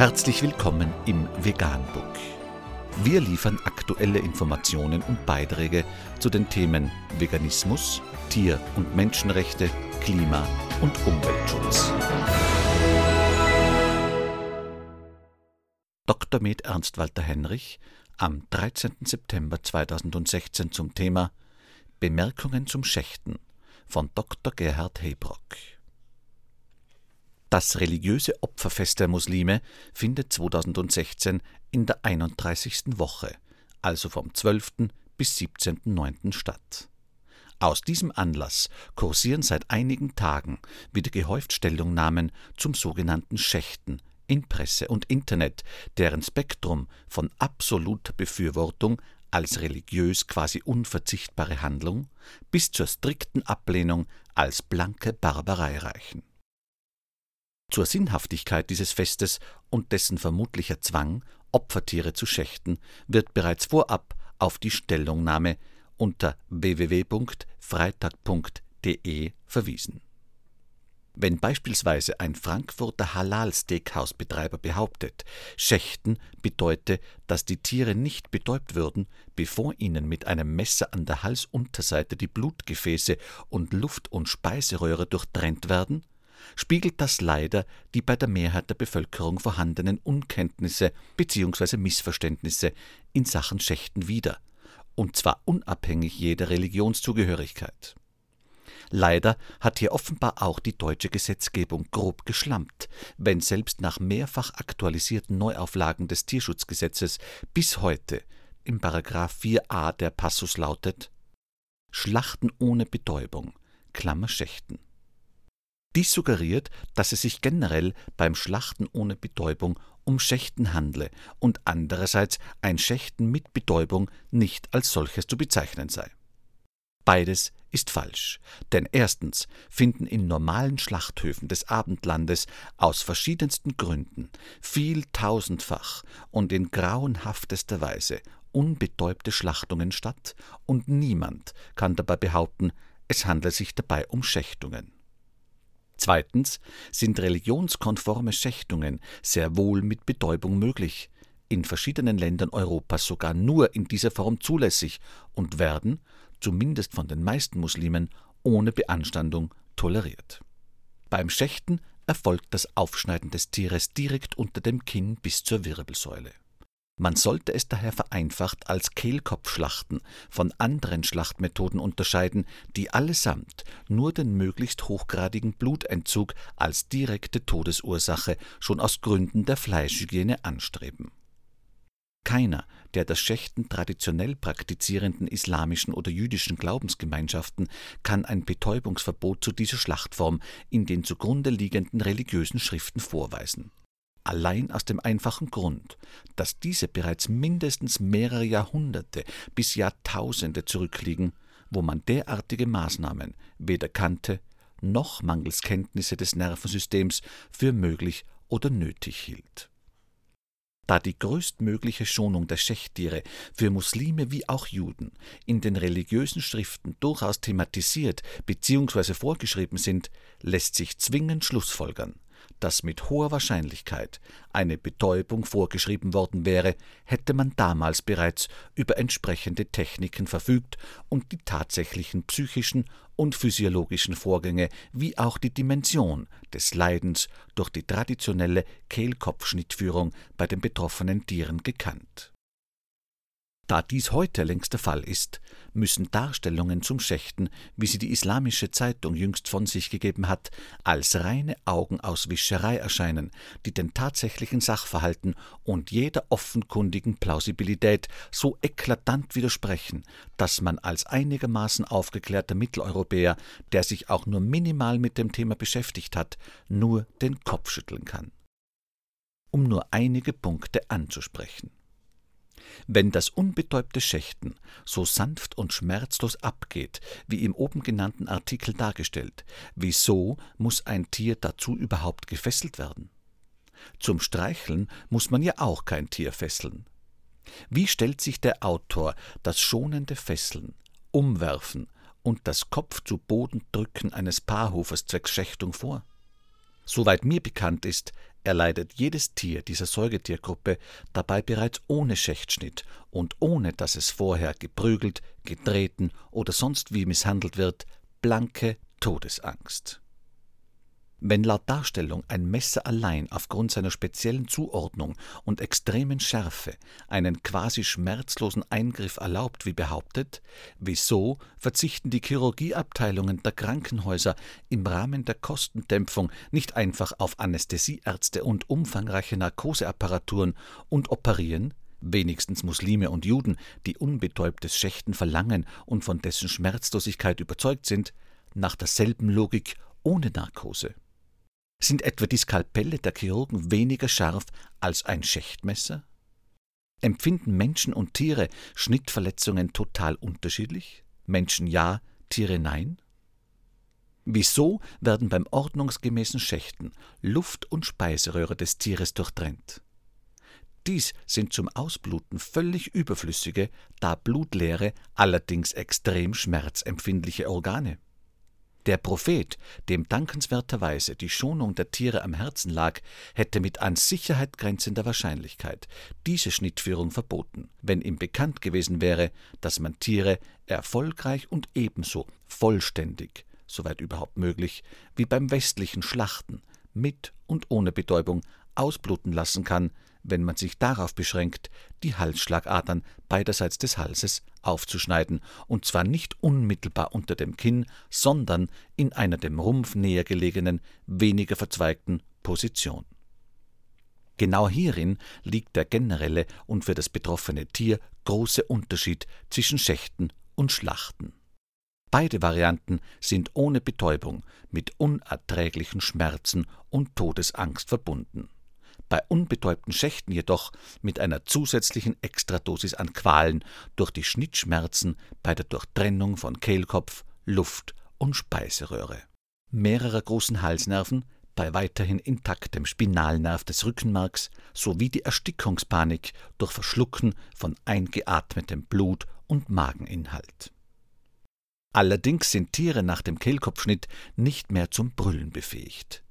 Herzlich willkommen im Veganbook. Wir liefern aktuelle Informationen und Beiträge zu den Themen Veganismus, Tier- und Menschenrechte, Klima- und Umweltschutz. Dr. med. Ernst Walter Henrich am 13. September 2016 zum Thema Bemerkungen zum Schächten von Dr. Gerhard Heybrock. Das religiöse Opferfest der Muslime findet 2016 in der 31. Woche, also vom 12. bis 17.09. statt. Aus diesem Anlass kursieren seit einigen Tagen wieder gehäuft Stellungnahmen zum sogenannten Schächten in Presse und Internet, deren Spektrum von absoluter Befürwortung als religiös quasi unverzichtbare Handlung bis zur strikten Ablehnung als blanke Barbarei reichen. Zur Sinnhaftigkeit dieses Festes und dessen vermutlicher Zwang, Opfertiere zu schächten, wird bereits vorab auf die Stellungnahme unter www.freitag.de verwiesen. Wenn beispielsweise ein Frankfurter Halal-Steakhouse-Betreiber behauptet, Schächten bedeute, dass die Tiere nicht betäubt würden, bevor ihnen mit einem Messer an der Halsunterseite die Blutgefäße und Luft- und Speiseröhre durchtrennt werden, spiegelt das leider die bei der Mehrheit der Bevölkerung vorhandenen Unkenntnisse bzw. Missverständnisse in Sachen Schächten wider, und zwar unabhängig jeder Religionszugehörigkeit. Leider hat hier offenbar auch die deutsche Gesetzgebung grob geschlampt, wenn selbst nach mehrfach aktualisierten Neuauflagen des Tierschutzgesetzes bis heute im § 4a der Passus lautet: Schlachten ohne Betäubung, Schächten. Dies suggeriert, dass es sich generell beim Schlachten ohne Betäubung um Schächten handle und andererseits ein Schächten mit Betäubung nicht als solches zu bezeichnen sei. Beides ist falsch, denn erstens finden in normalen Schlachthöfen des Abendlandes aus verschiedensten Gründen vieltausendfach und in grauenhaftester Weise unbetäubte Schlachtungen statt und niemand kann dabei behaupten, es handle sich dabei um Schächtungen. Zweitens sind religionskonforme Schächtungen sehr wohl mit Betäubung möglich, in verschiedenen Ländern Europas sogar nur in dieser Form zulässig und werden, zumindest von den meisten Muslimen, ohne Beanstandung toleriert. Beim Schächten erfolgt das Aufschneiden des Tieres direkt unter dem Kinn bis zur Wirbelsäule. Man sollte es daher vereinfacht als Kehlkopfschlachten von anderen Schlachtmethoden unterscheiden, die allesamt nur den möglichst hochgradigen Blutentzug als direkte Todesursache schon aus Gründen der Fleischhygiene anstreben. Keiner der das Schächten traditionell praktizierenden islamischen oder jüdischen Glaubensgemeinschaften kann ein Betäubungsverbot zu dieser Schlachtform in den zugrunde liegenden religiösen Schriften vorweisen. Allein aus dem einfachen Grund, dass diese bereits mindestens mehrere Jahrhunderte bis Jahrtausende zurückliegen, wo man derartige Maßnahmen weder kannte noch mangels Kenntnisse des Nervensystems für möglich oder nötig hielt. Da die größtmögliche Schonung der Schächttiere für Muslime wie auch Juden in den religiösen Schriften durchaus thematisiert bzw. vorgeschrieben sind, lässt sich zwingend schlussfolgern, dass mit hoher Wahrscheinlichkeit eine Betäubung vorgeschrieben worden wäre, hätte man damals bereits über entsprechende Techniken verfügt und die tatsächlichen psychischen und physiologischen Vorgänge wie auch die Dimension des Leidens durch die traditionelle Kehlkopfschnittführung bei den betroffenen Tieren gekannt. Da dies heute längst der Fall ist, müssen Darstellungen zum Schächten, wie sie die Islamische Zeitung jüngst von sich gegeben hat, als reine Augenauswischerei erscheinen, die den tatsächlichen Sachverhalten und jeder offenkundigen Plausibilität so eklatant widersprechen, dass man als einigermaßen aufgeklärter Mitteleuropäer, der sich auch nur minimal mit dem Thema beschäftigt hat, nur den Kopf schütteln kann. Um nur einige Punkte anzusprechen. Wenn das unbetäubte Schächten so sanft und schmerzlos abgeht, wie im oben genannten Artikel dargestellt, wieso muss ein Tier dazu überhaupt gefesselt werden? Zum Streicheln muss man ja auch kein Tier fesseln. Wie stellt sich der Autor das schonende Fesseln, Umwerfen und das Kopf-zu-Boden-Drücken eines Paarhufers zwecks Schächtung vor? Soweit mir bekannt ist, erleidet jedes Tier dieser Säugetiergruppe dabei bereits ohne Schächtschnitt und ohne dass es vorher geprügelt, getreten oder sonst wie misshandelt wird, blanke Todesangst. Wenn laut Darstellung ein Messer allein aufgrund seiner speziellen Zuordnung und extremen Schärfe einen quasi schmerzlosen Eingriff erlaubt wie behauptet, wieso verzichten die Chirurgieabteilungen der Krankenhäuser im Rahmen der Kostendämpfung nicht einfach auf Anästhesieärzte und umfangreiche Narkoseapparaturen und operieren, wenigstens Muslime und Juden, die unbetäubtes Schächten verlangen und von dessen Schmerzlosigkeit überzeugt sind, nach derselben Logik ohne Narkose? Sind etwa die Skalpelle der Chirurgen weniger scharf als ein Schächtmesser? Empfinden Menschen und Tiere Schnittverletzungen total unterschiedlich? Menschen ja, Tiere nein? Wieso werden beim ordnungsgemäßen Schächten Luft und Speiseröhre des Tieres durchtrennt? Dies sind zum Ausbluten völlig überflüssige, da blutleere, allerdings extrem schmerzempfindliche Organe. Der Prophet, dem dankenswerterweise die Schonung der Tiere am Herzen lag, hätte mit an Sicherheit grenzender Wahrscheinlichkeit diese Schnittführung verboten, wenn ihm bekannt gewesen wäre, dass man Tiere erfolgreich und ebenso vollständig, soweit überhaupt möglich, wie beim westlichen Schlachten, mit und ohne Betäubung ausbluten lassen kann, wenn man sich darauf beschränkt, die Halsschlagadern beiderseits des Halses aufzuschneiden, und zwar nicht unmittelbar unter dem Kinn, sondern in einer dem Rumpf näher gelegenen, weniger verzweigten Position. Genau hierin liegt der generelle und für das betroffene Tier große Unterschied zwischen Schächten und Schlachten. Beide Varianten sind ohne Betäubung mit unerträglichen Schmerzen und Todesangst verbunden. Bei unbetäubten Schächten jedoch mit einer zusätzlichen Extradosis an Qualen durch die Schnittschmerzen bei der Durchtrennung von Kehlkopf, Luft und Speiseröhre, mehrerer großen Halsnerven, bei weiterhin intaktem Spinalnerv des Rückenmarks sowie die Erstickungspanik durch Verschlucken von eingeatmetem Blut und Mageninhalt. Allerdings sind Tiere nach dem Kehlkopfschnitt nicht mehr zum Brüllen befähigt.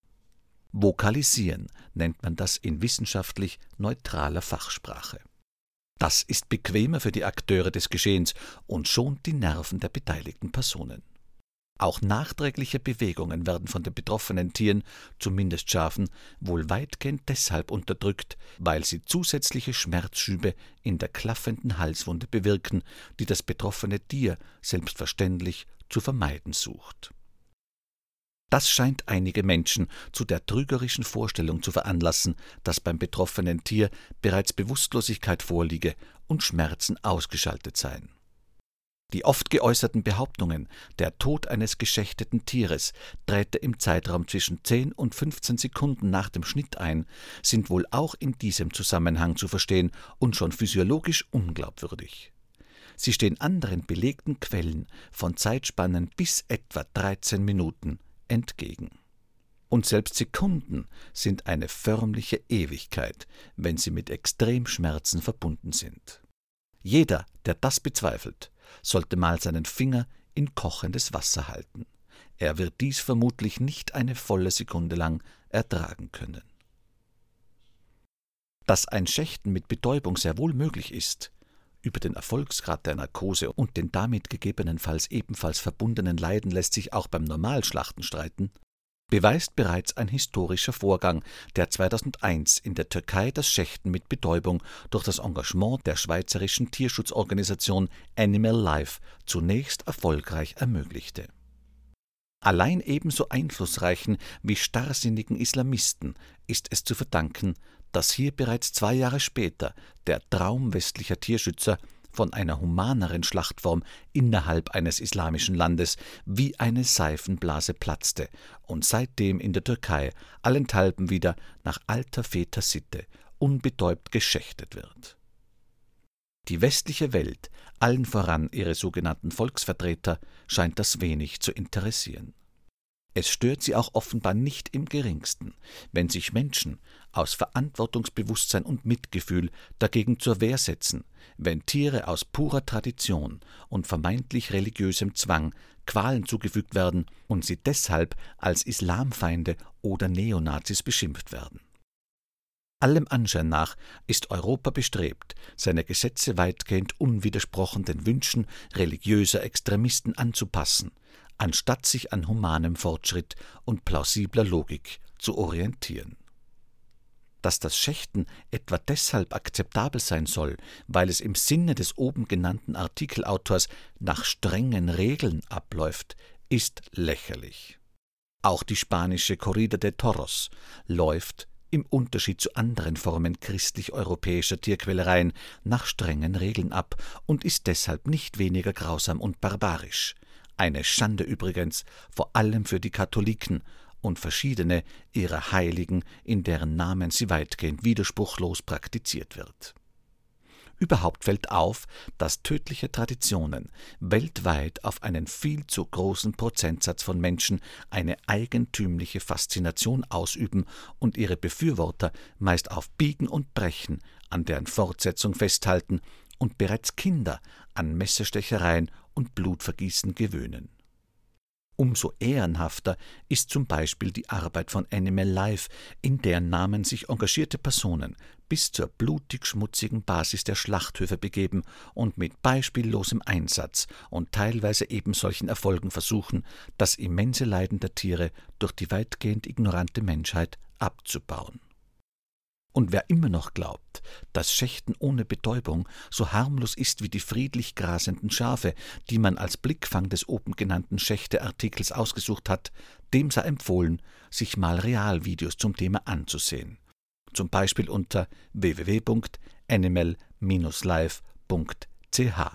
Vokalisieren nennt man das in wissenschaftlich neutraler Fachsprache. Das ist bequemer für die Akteure des Geschehens und schont die Nerven der beteiligten Personen. Auch nachträgliche Bewegungen werden von den betroffenen Tieren, zumindest Schafen, wohl weitgehend deshalb unterdrückt, weil sie zusätzliche Schmerzschübe in der klaffenden Halswunde bewirken, die das betroffene Tier selbstverständlich zu vermeiden sucht. Das scheint einige Menschen zu der trügerischen Vorstellung zu veranlassen, dass beim betroffenen Tier bereits Bewusstlosigkeit vorliege und Schmerzen ausgeschaltet seien. Die oft geäußerten Behauptungen, der Tod eines geschächteten Tieres träte im Zeitraum zwischen 10 und 15 Sekunden nach dem Schnitt ein, sind wohl auch in diesem Zusammenhang zu verstehen und schon physiologisch unglaubwürdig. Sie stehen anderen belegten Quellen von Zeitspannen bis etwa 13 Minuten entgegen. Und selbst Sekunden sind eine förmliche Ewigkeit, wenn sie mit Extremschmerzen verbunden sind. Jeder, der das bezweifelt, sollte mal seinen Finger in kochendes Wasser halten. Er wird dies vermutlich nicht eine volle Sekunde lang ertragen können. Dass ein Schächten mit Betäubung sehr wohl möglich ist, über den Erfolgsgrad der Narkose und den damit gegebenenfalls ebenfalls verbundenen Leiden lässt sich auch beim Normalschlachten streiten, beweist bereits ein historischer Vorgang, der 2001 in der Türkei das Schächten mit Betäubung durch das Engagement der schweizerischen Tierschutzorganisation Animal Life zunächst erfolgreich ermöglichte. Allein ebenso einflussreichen wie starrsinnigen Islamisten ist es zu verdanken, dass hier bereits 2 Jahre später der Traum westlicher Tierschützer von einer humaneren Schlachtform innerhalb eines islamischen Landes wie eine Seifenblase platzte und seitdem in der Türkei allenthalben wieder nach alter Vätersitte unbetäubt geschächtet wird. Die westliche Welt, allen voran ihre sogenannten Volksvertreter, scheint das wenig zu interessieren. Es stört sie auch offenbar nicht im geringsten, wenn sich Menschen aus Verantwortungsbewusstsein und Mitgefühl dagegen zur Wehr setzen, wenn Tiere aus purer Tradition und vermeintlich religiösem Zwang Qualen zugefügt werden und sie deshalb als Islamfeinde oder Neonazis beschimpft werden. Allem Anschein nach ist Europa bestrebt, seine Gesetze weitgehend unwidersprochen den Wünschen religiöser Extremisten anzupassen, anstatt sich an humanem Fortschritt und plausibler Logik zu orientieren. Dass das Schächten etwa deshalb akzeptabel sein soll, weil es im Sinne des oben genannten Artikelautors nach strengen Regeln abläuft, ist lächerlich. Auch die spanische Corrida de Toros läuft, im Unterschied zu anderen Formen christlich-europäischer Tierquälereien, nach strengen Regeln ab und ist deshalb nicht weniger grausam und barbarisch. Eine Schande übrigens, vor allem für die Katholiken und verschiedene ihrer Heiligen, in deren Namen sie weitgehend widerspruchslos praktiziert wird. Überhaupt fällt auf, dass tödliche Traditionen weltweit auf einen viel zu großen Prozentsatz von Menschen eine eigentümliche Faszination ausüben und ihre Befürworter meist auf Biegen und Brechen an deren Fortsetzung festhalten und bereits Kinder an Messerstechereien und Blutvergießen gewöhnen. Umso ehrenhafter ist zum Beispiel die Arbeit von Animal Life, in deren Namen sich engagierte Personen bis zur blutig-schmutzigen Basis der Schlachthöfe begeben und mit beispiellosem Einsatz und teilweise ebensolchen Erfolgen versuchen, das immense Leiden der Tiere durch die weitgehend ignorante Menschheit abzubauen. Und wer immer noch glaubt, dass Schächten ohne Betäubung so harmlos ist wie die friedlich grasenden Schafe, die man als Blickfang des oben genannten Schächte-Artikels ausgesucht hat, dem sei empfohlen, sich mal Realvideos zum Thema anzusehen. Zum Beispiel unter www.animal-life.ch.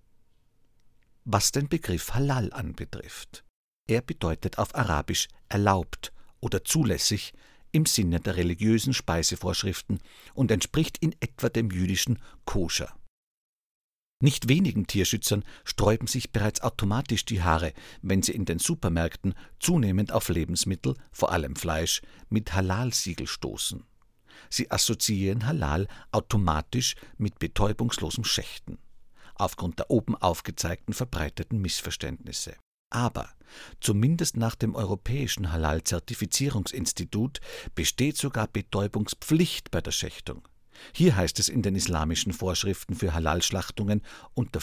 Was den Begriff Halal anbetrifft. Er bedeutet auf Arabisch erlaubt oder zulässig im Sinne der religiösen Speisevorschriften und entspricht in etwa dem jüdischen Koscher. Nicht wenigen Tierschützern sträuben sich bereits automatisch die Haare, wenn sie in den Supermärkten zunehmend auf Lebensmittel, vor allem Fleisch, mit Halal-Siegel stoßen. Sie assoziieren Halal automatisch mit betäubungslosem Schächten, aufgrund der oben aufgezeigten verbreiteten Missverständnisse. Aber zumindest nach dem Europäischen Halal-Zertifizierungsinstitut besteht sogar Betäubungspflicht bei der Schächtung. Hier heißt es in den islamischen Vorschriften für Halal-Schlachtungen unter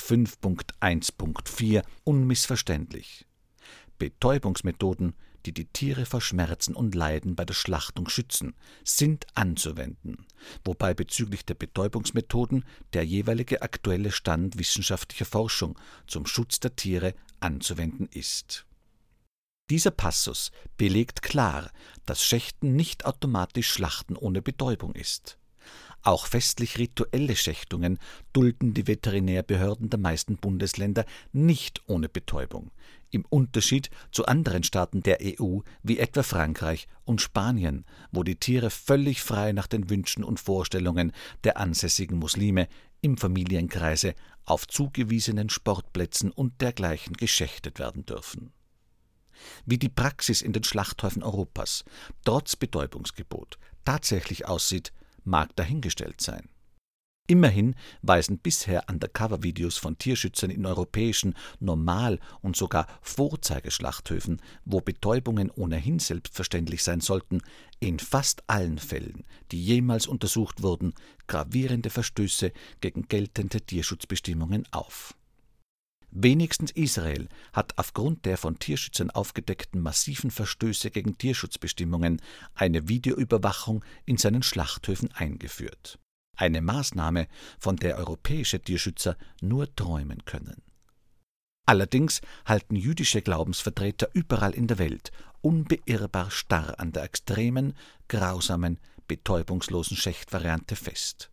5.1.4 unmissverständlich: Betäubungsmethoden, die die Tiere vor Schmerzen und Leiden bei der Schlachtung schützen, sind anzuwenden, wobei bezüglich der Betäubungsmethoden der jeweilige aktuelle Stand wissenschaftlicher Forschung zum Schutz der Tiere anzuwenden ist. Dieser Passus belegt klar, dass Schächten nicht automatisch Schlachten ohne Betäubung ist. Auch festlich-rituelle Schächtungen dulden die Veterinärbehörden der meisten Bundesländer nicht ohne Betäubung, im Unterschied zu anderen Staaten der EU wie etwa Frankreich und Spanien, wo die Tiere völlig frei nach den Wünschen und Vorstellungen der ansässigen Muslime im Familienkreise auf zugewiesenen Sportplätzen und dergleichen geschächtet werden dürfen. Wie die Praxis in den Schlachthöfen Europas trotz Betäubungsgebot tatsächlich aussieht, mag dahingestellt sein. Immerhin weisen bisher Undercover-Videos von Tierschützern in europäischen Normal- und sogar Vorzeigeschlachthöfen, wo Betäubungen ohnehin selbstverständlich sein sollten, in fast allen Fällen, die jemals untersucht wurden, gravierende Verstöße gegen geltende Tierschutzbestimmungen auf. Wenigstens Israel hat aufgrund der von Tierschützern aufgedeckten massiven Verstöße gegen Tierschutzbestimmungen eine Videoüberwachung in seinen Schlachthöfen eingeführt. Eine Maßnahme, von der europäische Tierschützer nur träumen können. Allerdings halten jüdische Glaubensvertreter überall in der Welt unbeirrbar starr an der extremen, grausamen, betäubungslosen Schächtvariante fest.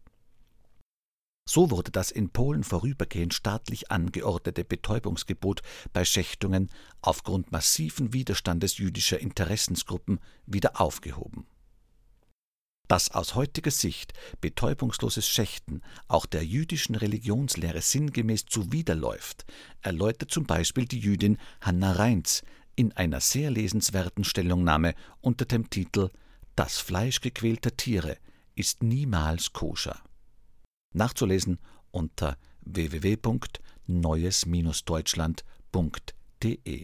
So wurde das in Polen vorübergehend staatlich angeordnete Betäubungsgebot bei Schächtungen aufgrund massiven Widerstandes jüdischer Interessensgruppen wieder aufgehoben. Dass aus heutiger Sicht betäubungsloses Schächten auch der jüdischen Religionslehre sinngemäß zuwiderläuft, erläutert zum Beispiel die Jüdin Hannah Reintz in einer sehr lesenswerten Stellungnahme unter dem Titel »Das Fleisch gequälter Tiere ist niemals koscher«. Nachzulesen unter www.neues-deutschland.de.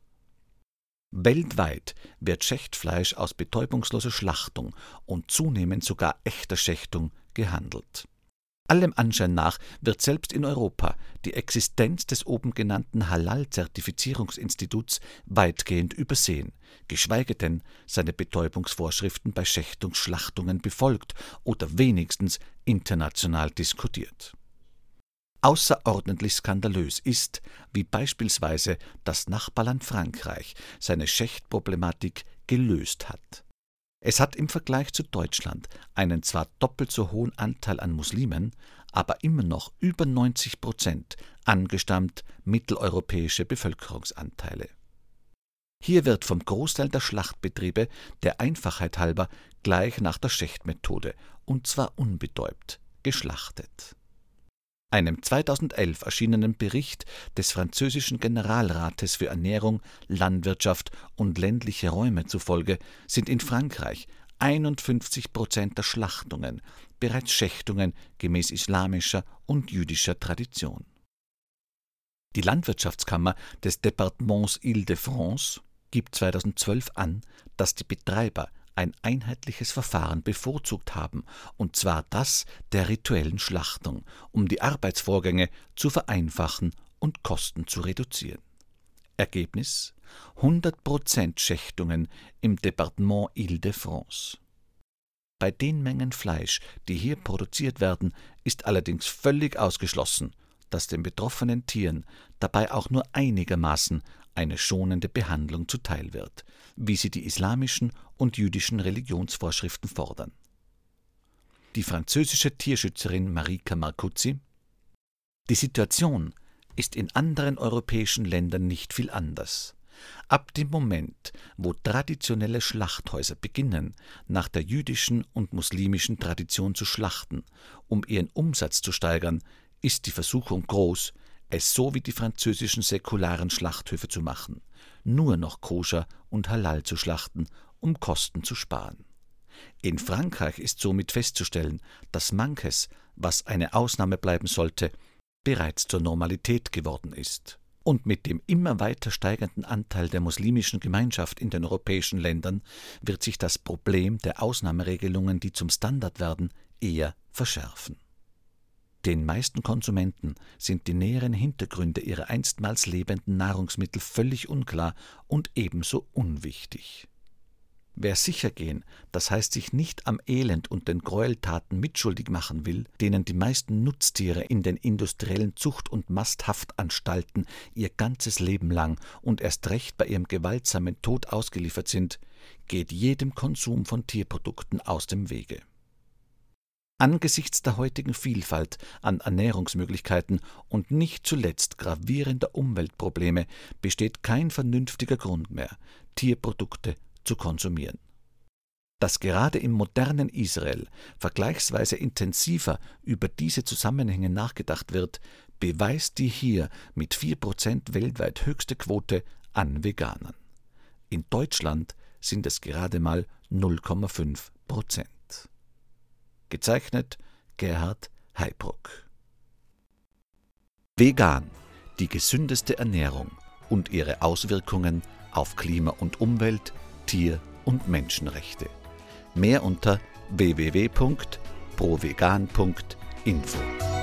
Weltweit wird Schechtfleisch aus betäubungsloser Schlachtung und zunehmend sogar echter Schächtung gehandelt. Allem Anschein nach wird selbst in Europa die Existenz des oben genannten Halal-Zertifizierungsinstituts weitgehend übersehen, geschweige denn seine Betäubungsvorschriften bei Schächtungsschlachtungen befolgt oder wenigstens international diskutiert. Außerordentlich skandalös ist, wie beispielsweise das Nachbarland Frankreich seine Schächtproblematik gelöst hat. Es hat im Vergleich zu Deutschland einen zwar doppelt so hohen Anteil an Muslimen, aber immer noch über 90% angestammt mitteleuropäische Bevölkerungsanteile. Hier wird vom Großteil der Schlachtbetriebe der Einfachheit halber gleich nach der Schächtmethode, und zwar unbetäubt, geschlachtet. Einem 2011 erschienenen Bericht des französischen Generalrates für Ernährung, Landwirtschaft und ländliche Räume zufolge sind in Frankreich 51% der Schlachtungen bereits Schächtungen gemäß islamischer und jüdischer Tradition. Die Landwirtschaftskammer des Departements Île-de-France gibt 2012 an, dass die Betreiber ein einheitliches Verfahren bevorzugt haben, und zwar das der rituellen Schlachtung, um die Arbeitsvorgänge zu vereinfachen und Kosten zu reduzieren. Ergebnis: 100% Schächtungen im Departement Île-de-France. Bei den Mengen Fleisch, die hier produziert werden, ist allerdings völlig ausgeschlossen, dass den betroffenen Tieren dabei auch nur einigermaßen eine schonende Behandlung zuteil wird, wie sie die islamischen und jüdischen Religionsvorschriften fordern. Die französische Tierschützerin Marika Marcuzzi: Die Situation ist in anderen europäischen Ländern nicht viel anders. Ab dem Moment, wo traditionelle Schlachthäuser beginnen, nach der jüdischen und muslimischen Tradition zu schlachten, um ihren Umsatz zu steigern, ist die Versuchung groß, es so wie die französischen säkularen Schlachthöfe zu machen, nur noch koscher und halal zu schlachten, um Kosten zu sparen. In Frankreich ist somit festzustellen, dass manches, was eine Ausnahme bleiben sollte, bereits zur Normalität geworden ist. Und mit dem immer weiter steigenden Anteil der muslimischen Gemeinschaft in den europäischen Ländern wird sich das Problem der Ausnahmeregelungen, die zum Standard werden, eher verschärfen. Den meisten Konsumenten sind die näheren Hintergründe ihrer einstmals lebenden Nahrungsmittel völlig unklar und ebenso unwichtig. Wer sichergehen, das heißt sich nicht am Elend und den Gräueltaten mitschuldig machen will, denen die meisten Nutztiere in den industriellen Zucht- und Masthaftanstalten ihr ganzes Leben lang und erst recht bei ihrem gewaltsamen Tod ausgeliefert sind, geht jedem Konsum von Tierprodukten aus dem Wege. Angesichts der heutigen Vielfalt an Ernährungsmöglichkeiten und nicht zuletzt gravierender Umweltprobleme besteht kein vernünftiger Grund mehr, Tierprodukte zu konsumieren. Dass gerade im modernen Israel vergleichsweise intensiver über diese Zusammenhänge nachgedacht wird, beweist die hier mit 4% weltweit höchste Quote an Veganern. In Deutschland sind es gerade mal 0,5%. Gezeichnet Gerhard Heybruck. Vegan, die gesündeste Ernährung und ihre Auswirkungen auf Klima und Umwelt, Tier- und Menschenrechte. Mehr unter www.provegan.info.